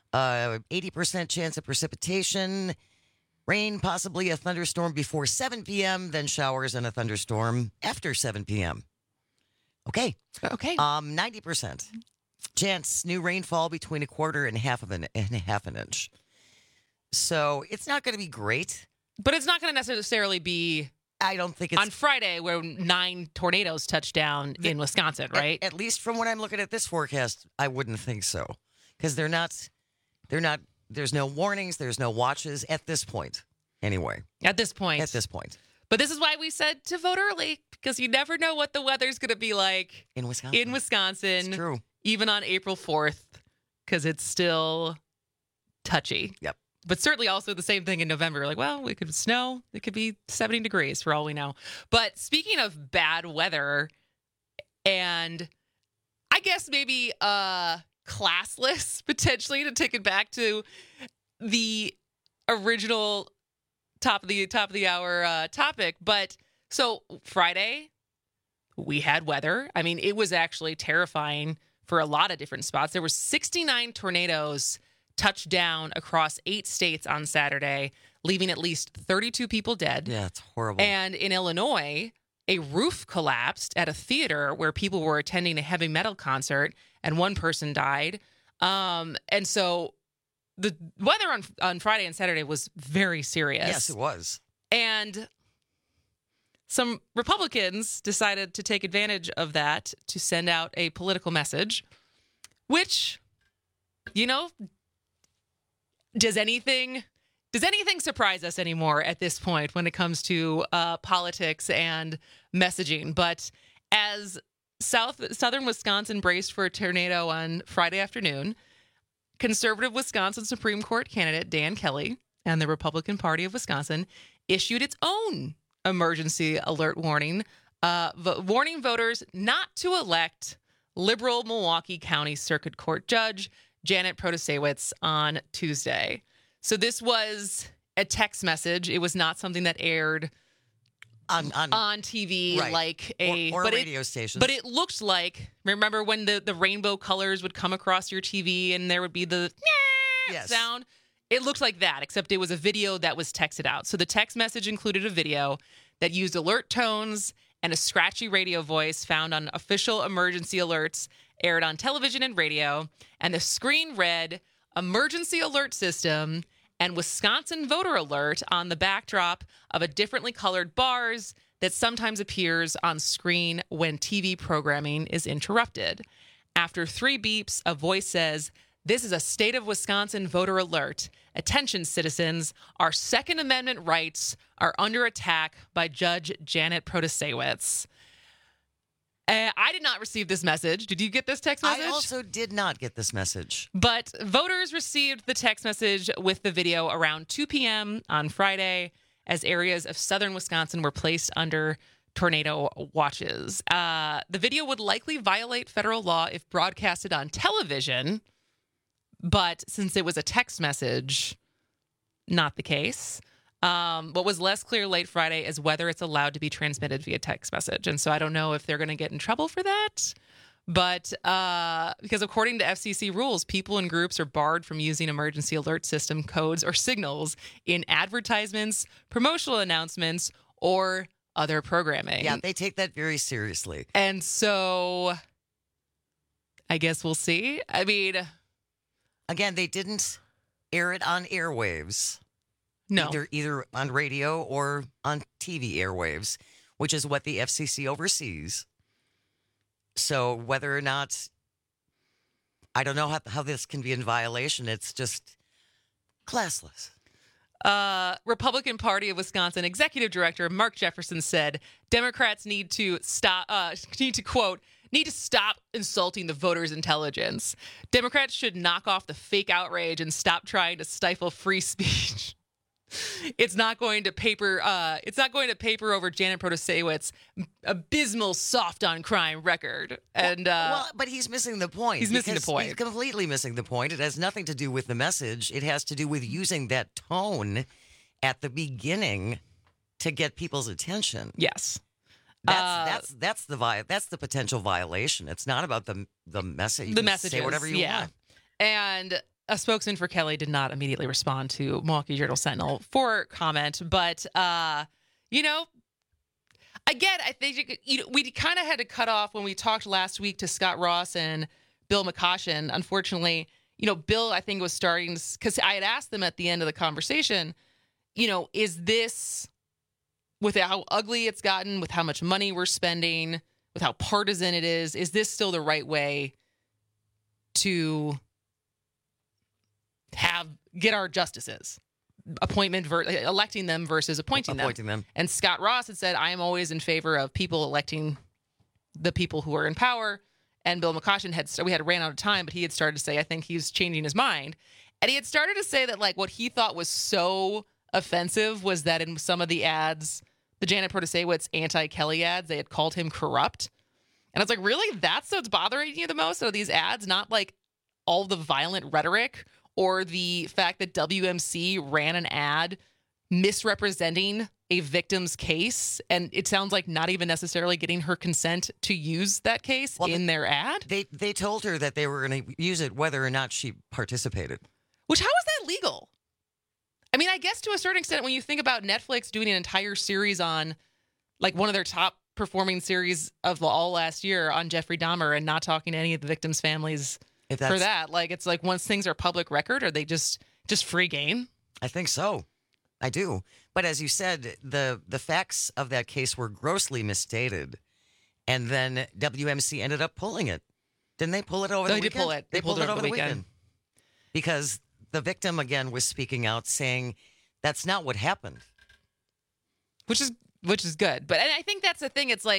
80% chance of precipitation. Rain, possibly a thunderstorm before 7 p.m., then showers and a thunderstorm after 7 p.m. Okay. 90% chance new rainfall between 1/4 and half an inch. So it's not going to be great. But it's not going to necessarily be, I don't think it's on Friday where 9 tornadoes touched down in Wisconsin, right? At least from what I'm looking at this forecast, I wouldn't think so. Because they're not, there's no warnings, there's no watches at this point. Anyway. At this point. But this is why we said to vote early, because you never know what the weather's going to be like in Wisconsin. It's true. Even on April 4th, because it's still touchy. Yep. But certainly also the same thing in November. Like, well, it could snow. It could be 70 degrees for all we know. But speaking of bad weather, and I guess maybe classless, potentially, to take it back to the original top of the hour topic. But so Friday, we had weather. I mean, it was actually terrifying for a lot of different spots. There were 69 tornadoes touched down across 8 states on Saturday, leaving at least 32 people dead. Yeah, it's horrible. And in Illinois, a roof collapsed at a theater where people were attending a heavy metal concert, and one person died. And so the weather on Friday and Saturday was very serious. Yes, it was. And some Republicans decided to take advantage of that to send out a political message, which, does anything surprise us anymore at this point when it comes to politics and messaging? But as southern Wisconsin braced for a tornado on Friday afternoon, conservative Wisconsin Supreme Court candidate Dan Kelly and the Republican Party of Wisconsin issued its own emergency alert warning, warning voters not to elect liberal Milwaukee County Circuit Court Judge Janet Protasiewicz on Tuesday. So this was a text message. It was not something that aired on TV, right, like or radio stations. But it looked like, remember when the rainbow colors would come across your TV and there would be the sound? It looked like that, except it was a video that was texted out. So the text message included a video that used alert tones and a scratchy radio voice found on official emergency alerts aired on television and radio. And the screen read emergency alert system and Wisconsin voter alert on the backdrop of a differently colored bars that sometimes appears on screen when TV programming is interrupted. After 3 beeps, a voice says, "This is a state of Wisconsin voter alert. Attention, citizens. Our Second Amendment rights are under attack by Judge Janet Protasiewicz." I did not receive this message. Did you get this text message? I also did not get this message. But voters received the text message with the video around 2 p.m. on Friday as areas of southern Wisconsin were placed under tornado watches. The video would likely violate federal law if broadcasted on television, but since it was a text message, not the case. What was less clear late Friday is whether it's allowed to be transmitted via text message. And so I don't know if they're going to get in trouble for that. But because according to FCC rules, people and groups are barred from using emergency alert system codes or signals in advertisements, promotional announcements, or other programming. Yeah, they take that very seriously. And so I guess we'll see. I mean, again, they didn't air it on airwaves. No. Either on radio or on TV airwaves, which is what the FCC oversees. So whether or not, I don't know how this can be in violation. It's just classless. Republican Party of Wisconsin Executive Director Mark Jefferson said Democrats need to stop, quote, need to stop insulting the voters' intelligence. Democrats should knock off the fake outrage and stop trying to stifle free speech. It's not going to paper over Janet Protasiewicz's abysmal soft on crime record. And but he's missing the point. He's missing the point. He's completely missing the point. It has nothing to do with the message. It has to do with using that tone at the beginning to get people's attention. Yes. That's the potential violation. It's not about the message. The messages. Say whatever you want. And a spokesman for Kelly did not immediately respond to Milwaukee Journal-Sentinel for comment, but again, I think we kind of had to cut off when we talked last week to Scott Ross and Bill McCoshen. Unfortunately, Bill, I think, was starting because I had asked them at the end of the conversation, is this, with how ugly it's gotten, with how much money we're spending, with how partisan it is this still the right way to get our justices? Electing them versus appointing them. And Scott Ross had said, I am always in favor of people electing the people who are in power. And Bill McCoshen we had ran out of time, but he had started to say, I think he's changing his mind. And he had started to say that what he thought was so offensive was that in some of the ads, the Janet Protasiewicz anti-Kelly ads, they had called him corrupt. And I was like, really? That's what's bothering you the most? Are these ads not all the violent rhetoric or the fact that WMC ran an ad misrepresenting a victim's case, and it sounds like not even necessarily getting her consent to use that case in their ad? They told her that they were going to use it whether or not she participated. Which, how is that legal? I mean, I guess to a certain extent, when you think about Netflix doing an entire series on, one of their top performing series of all last year on Jeffrey Dahmer and not talking to any of the victims' families for that. It's once things are public record, are they just free game? I think so. I do. But as you said, the facts of that case were grossly misstated. And then WMC ended up pulling it. Didn't they pull it over the weekend? They did pull it. They pulled it over the weekend. Because the victim, again, was speaking out saying that's not what happened. Which is good. But and I think that's the thing. It's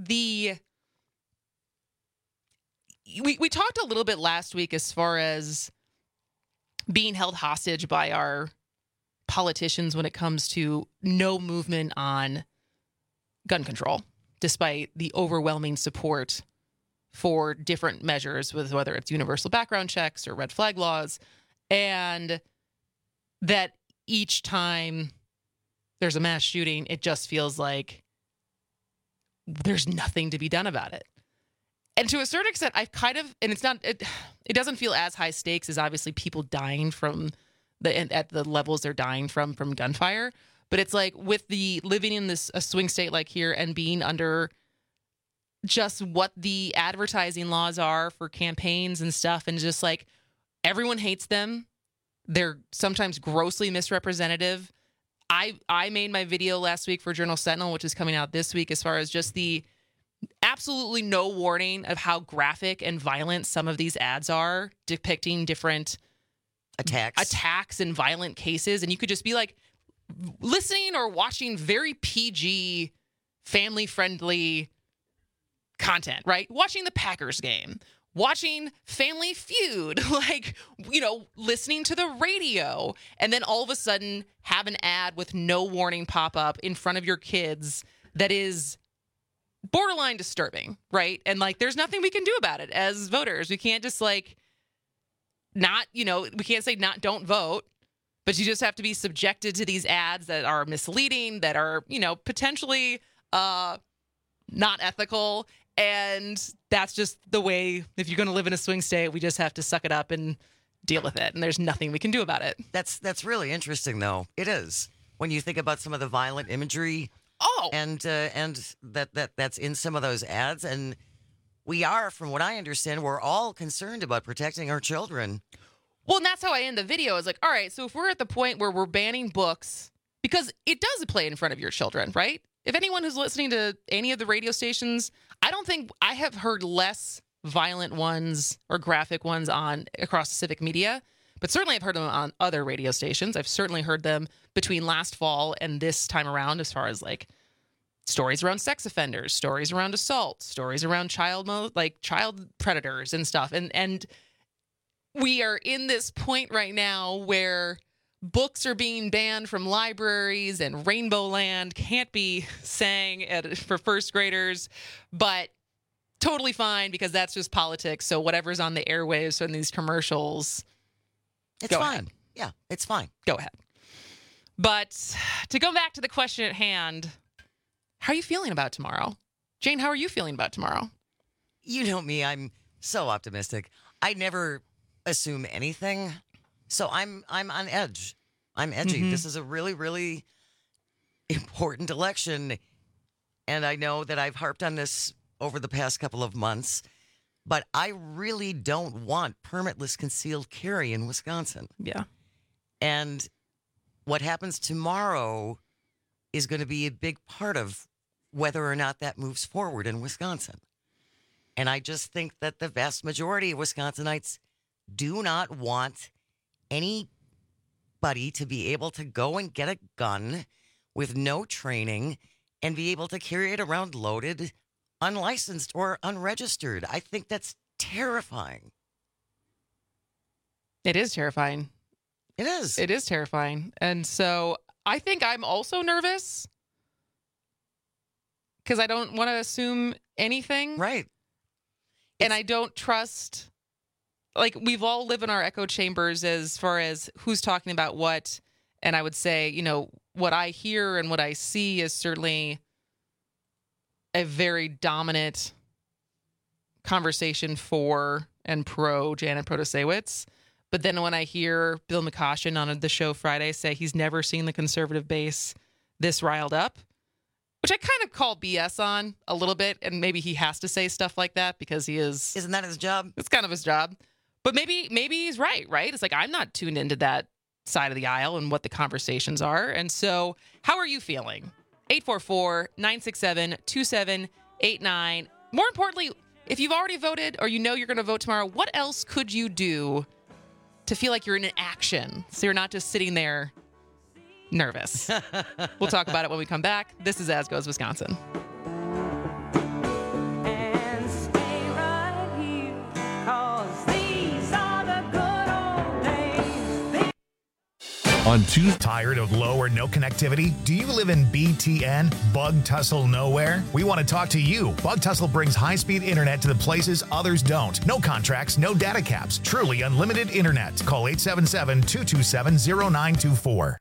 we talked a little bit last week as far as being held hostage by our politicians when it comes to no movement on gun control, despite the overwhelming support for different measures, with whether it's universal background checks or red flag laws, and that each time there's a mass shooting, it just feels like there's nothing to be done about it. And to a certain extent, I've and it doesn't feel as high stakes as obviously people dying at the levels they're dying from gunfire. But it's with the living in a swing state like here and being under just what the advertising laws are for campaigns and stuff, and just everyone hates them. They're sometimes grossly misrepresentative. I made my video last week for Journal-Sentinel, which is coming out this week, as far as just the absolutely no warning of how graphic and violent some of these ads are, depicting different attacks and violent cases. And you could just be listening or watching very PG, family-friendly content, right? Watching the Packers game, watching Family Feud, like, listening to the radio, and then all of a sudden have an ad with no warning pop up in front of your kids that is borderline disturbing, right? And like, there's nothing we can do about it as voters. We can't just like not, we can't say don't vote, but you just have to be subjected to these ads that are misleading, that are, potentially not ethical. And that's just the way, if you're going to live in a swing state, we just have to suck it up and deal with it. And there's nothing we can do about it. That's really interesting, though. It is. When you think about some of the violent imagery. And that's in some of those ads. And we are, from what I understand, we're all concerned about protecting our children. Well, and that's how I end the video. Is like, all right, so if we're at the point where we're banning books, because it does play in front of your children, right? If anyone who's listening to any of the radio stations, I don't think I have heard less violent ones or graphic ones across civic media, but certainly I've heard them on other radio stations. I've certainly heard them between last fall and this time around, as far as like stories around sex offenders, stories around assault, stories around child predators and stuff. And we are in this point right now where books are being banned from libraries and Rainbow Land can't be sang for first graders, but totally fine because that's just politics. So whatever's on the airwaves and these commercials, it's fine. Ahead. Yeah, it's fine. Go ahead. But to go back to the question at hand, how are you feeling about tomorrow? Jane, how are you feeling about tomorrow? You know me, I'm so optimistic. I never assume anything. So I'm on edge. I'm edgy. Mm-hmm. This is a really, really important election. And I know that I've harped on this over the past couple of months, but I really don't want permitless concealed carry in Wisconsin. Yeah. And what happens tomorrow is going to be a big part of whether or not that moves forward in Wisconsin. And I just think that the vast majority of Wisconsinites do not want anybody to be able to go and get a gun with no training and be able to carry it around loaded, unlicensed or unregistered. I think that's terrifying. It is terrifying. It is. It is terrifying. And so I think I'm also nervous because I don't want to assume anything. Right. And I don't trust, like, we've all lived in our echo chambers as far as who's talking about what. And I would say, what I hear and what I see is certainly a very dominant conversation for and pro Janet Protasiewicz. But then when I hear Bill McCoshen on the show Friday say he's never seen the conservative base this riled up, which I kind of call BS on a little bit, and maybe he has to say stuff like that because he is... Isn't that his job? It's kind of his job. But maybe he's right? It's like I'm not tuned into that side of the aisle and what the conversations are. And so how are you feeling? 844-967-2789. More importantly, if you've already voted or you're going to vote tomorrow, what else could you do to feel like you're in action so you're not just sitting there nervous? We'll talk about it when we come back. This is As Goes Wisconsin. On tired of low or no connectivity? Do you live in BTN, Bug Tussle Nowhere? We want to talk to you. Bug Tussle brings high-speed internet to the places others don't. No contracts, no data caps. Truly unlimited internet. Call 877-227-0924.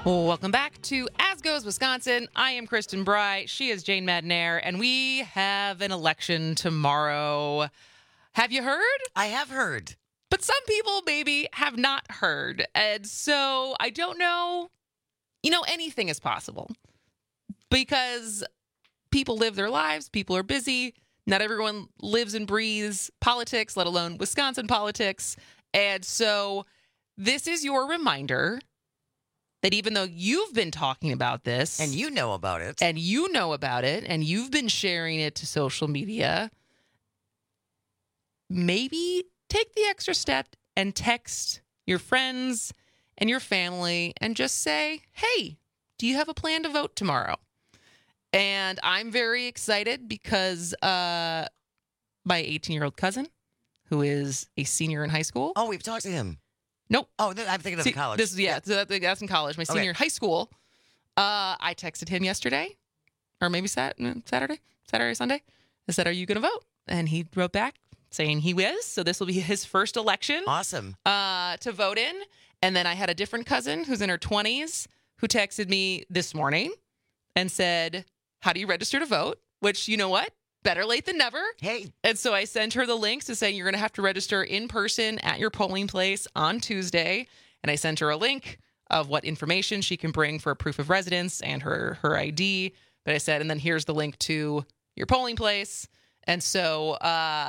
Welcome back to As Goes Wisconsin. I am Kristen Bry. She is Jane Madnair, and we have an election tomorrow. Have you heard? I have heard. But some people maybe have not heard. And so I don't know. You know, anything is possible because people live their lives. People are busy. Not everyone lives and breathes politics, let alone Wisconsin politics. And so this is your reminder that even though you've been talking about this, and you know about it, and you've been sharing it to social media, maybe take the extra step and text your friends and your family and just say, hey, do you have a plan to vote tomorrow? And I'm very excited because my 18-year-old cousin, who is a senior in high school. Oh, we've talked to him. Nope. Oh, I'm thinking of college. So that's in college. My senior in high school. I texted him yesterday, or maybe Saturday, Sunday. I said, are you going to vote? And he wrote back saying he was. So this will be his first election. Awesome. To vote in. And then I had a different cousin who's in her 20s who texted me this morning and said, how do you register to vote? Which, you know what? Better late than never. Hey. And so I sent her the links to say you're going to have to register in person at your polling place on Tuesday. And I sent her a link of what information she can bring for a proof of residence and her ID. But I said, and then here's the link to your polling place. And so,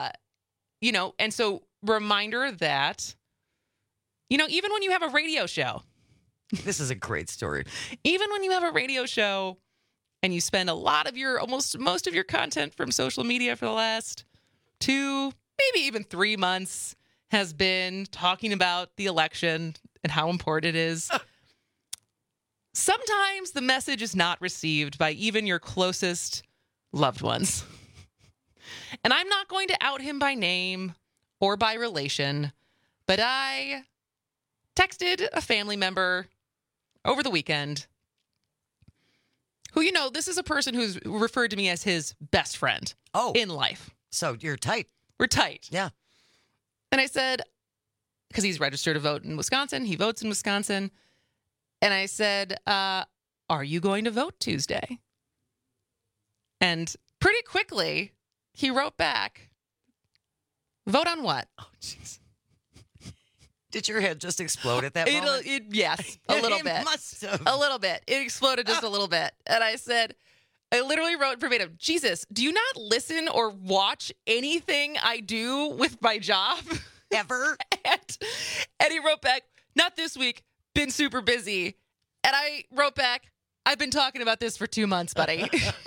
reminder that, even when you have a radio show. This is a great story. Even when you have a radio show, and you spend a lot of most of your content from social media for the last 2, maybe even 3 months has been talking about the election and how important it is. Sometimes the message is not received by even your closest loved ones. And I'm not going to out him by name or by relation, but I texted a family member over the weekend who, this is a person who's referred to me as his best friend in life. So you're tight. We're tight. Yeah. And I said, because he's registered to vote in Wisconsin. He votes in Wisconsin. And I said, are you going to vote Tuesday? And pretty quickly, he wrote back, vote on what? Oh, jeez. Did your head just explode at that moment? Yes, a little bit. Must have. A little bit. It exploded just a little bit. And I said, I literally wrote verbatim, Jesus, do you not listen or watch anything I do with my job? Ever? and he wrote back, not this week, been super busy. And I wrote back, I've been talking about this for 2 months, buddy.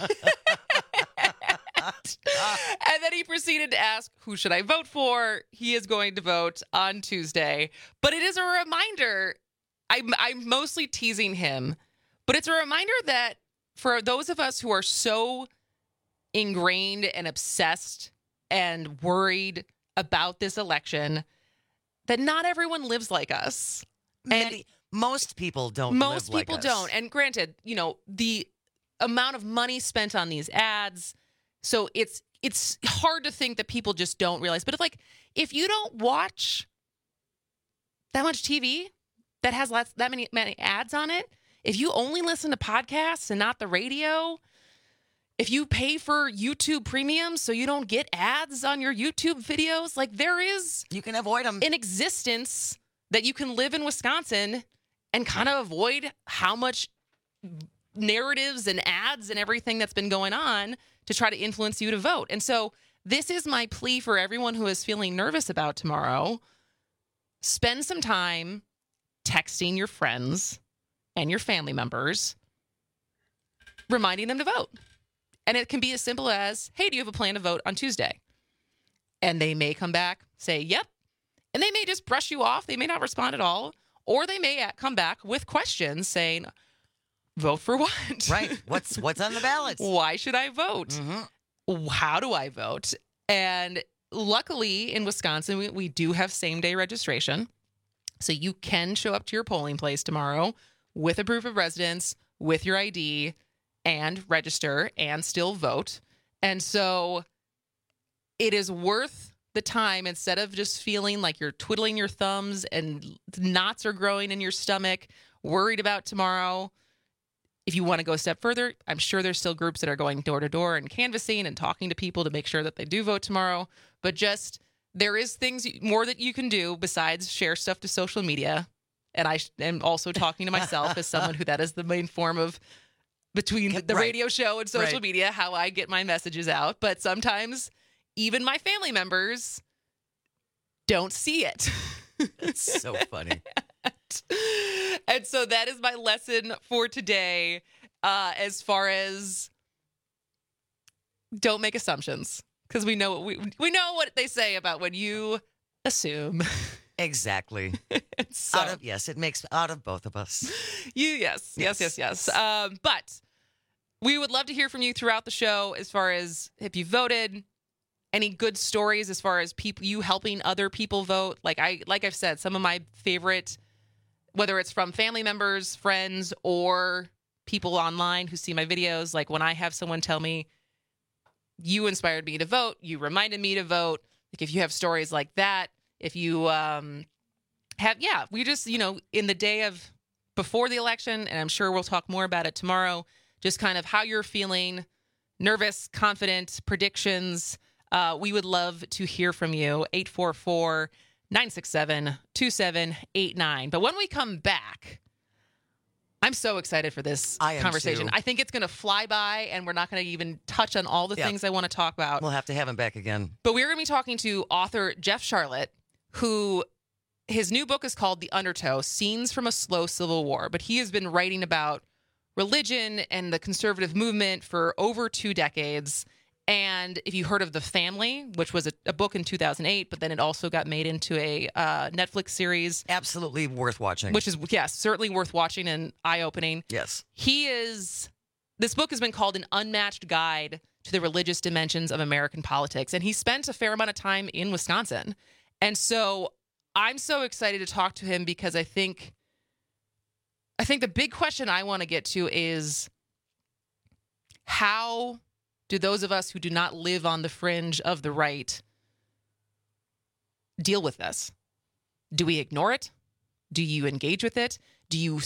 And then he proceeded to ask, who should I vote for? He is going to vote on Tuesday. But it is a reminder. I'm mostly teasing him. But it's a reminder that for those of us who are so ingrained and obsessed and worried about this election, that not everyone lives like us. Most people don't live like us. Don't. And granted, the amount of money spent on these ads, so it's hard to think that people just don't realize. But if you don't watch that much TV that has that many ads on it, if you only listen to podcasts and not the radio, if you pay for YouTube Premium so you don't get ads on your YouTube videos, you can avoid them. An existence that you can live in Wisconsin and kind of avoid how much narratives and ads and everything that's been going on to try to influence you to vote. And so this is my plea for everyone who is feeling nervous about tomorrow. Spend some time texting your friends and your family members, reminding them to vote. And it can be as simple as, hey, do you have a plan to vote on Tuesday? And they may come back, say, yep. And they may just brush you off. They may not respond at all. Or they may come back with questions saying, vote for what? Right. What's on the ballot? Why should I vote? Mm-hmm. How do I vote? And luckily in Wisconsin, we do have same-day registration. So you can show up to your polling place tomorrow with a proof of residence, with your ID, and register and still vote. And so it is worth the time, instead of just feeling like you're twiddling your thumbs and knots are growing in your stomach, worried about tomorrow. If you want to go a step further, I'm sure there's still groups that are going door to door and canvassing and talking to people to make sure that they do vote tomorrow. But just there is things more that you can do besides share stuff to social media. And I am also talking to myself as someone who that is the main form of between the radio show and social media, how I get my messages out. But sometimes even my family members don't see it. It's so funny. And so that is my lesson for today, as far as don't make assumptions, because we know we know what they say about when you assume. Exactly. So, yes, it makes out of both of us. Yes. But we would love to hear from you throughout the show as far as if you voted, any good stories as far as people you helping other people vote. Like I've said, some of my favorite, whether it's from family members, friends, or people online who see my videos, like when I have someone tell me, you inspired me to vote, you reminded me to vote. Like if you have stories like that, if you we just, in the day of before the election, and I'm sure we'll talk more about it tomorrow, just kind of how you're feeling, nervous, confident, predictions. We would love to hear from you. 844-967-2789. But when we come back, I'm so excited for this conversation. Too. I think it's going to fly by, and we're not going to even touch on all the things I want to talk about. We'll have to have him back again. But we're going to be talking to author Jeff Sharlet, who his new book is called The Undertow, Scenes from a Slow Civil War. But he has been writing about religion and the conservative movement for over 2 decades. And if you heard of The Family, which was a book in 2008, but then it also got made into a Netflix series. Absolutely worth watching. Which is, certainly worth watching and eye-opening. Yes. This book has been called An Unmatched Guide to the Religious Dimensions of American Politics. And he spent a fair amount of time in Wisconsin. And so I'm so excited to talk to him because I think the big question I want to get to is how do those of us who do not live on the fringe of the right deal with this? Do we ignore it? Do you engage with it? Do you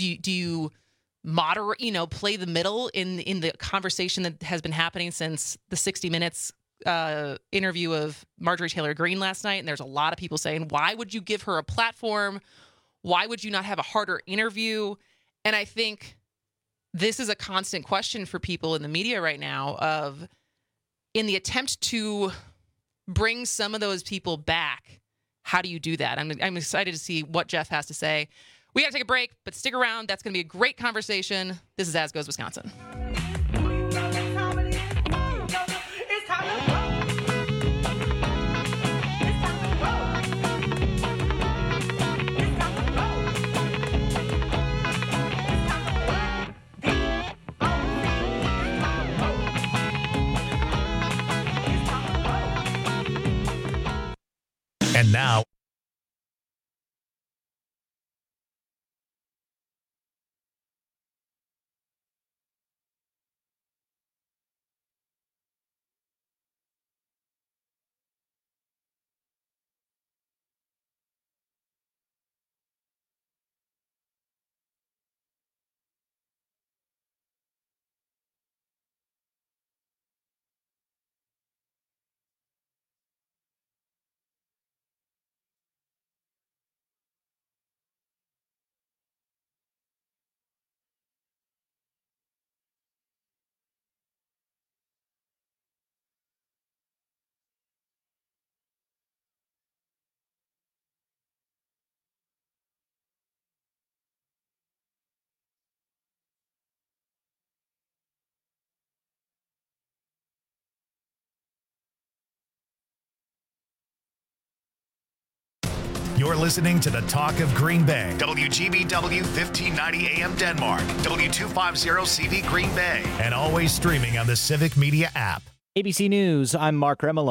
moderate, play the middle in the conversation that has been happening since the 60 Minutes interview of Marjorie Taylor Greene last night? And there's a lot of people saying, why would you give her a platform? Why would you not have a harder interview? And I think this is a constant question for people in the media right now in the attempt to bring some of those people back. How do you do that? I'm excited to see what Jeff has to say. We got to take a break, but stick around. That's going to be a great conversation. This is As Goes Wisconsin. And now, you're listening to the Talk of Green Bay. WGBW 1590 AM Denmark. W250CV Green Bay. And always streaming on the Civic Media app. ABC News, I'm Mark Remillard.